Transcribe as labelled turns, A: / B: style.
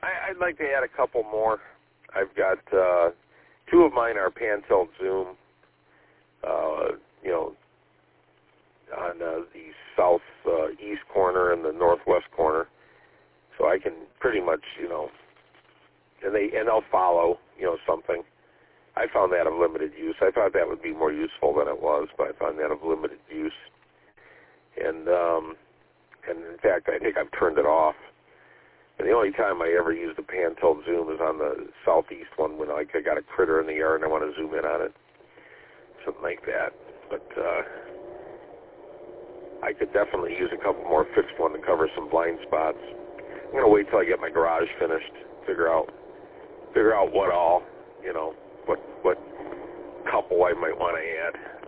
A: I'd like to add a couple more. I've got two of mine are pan-tilt zoom, on the south east corner and the northwest corner, so I can pretty much, and they'll follow, something. I found that of limited use. I thought that would be more useful than it was, but I found that of limited use. And in fact, I think I've turned it off. And the only time I ever use the pan-tilt zoom is on the southeast one when I got a critter in the yard and I want to zoom in on it, something like that. But I could definitely use a couple more fixed one to cover some blind spots. I'm going to wait till I get my garage finished, figure out what all, what couple I might want to add.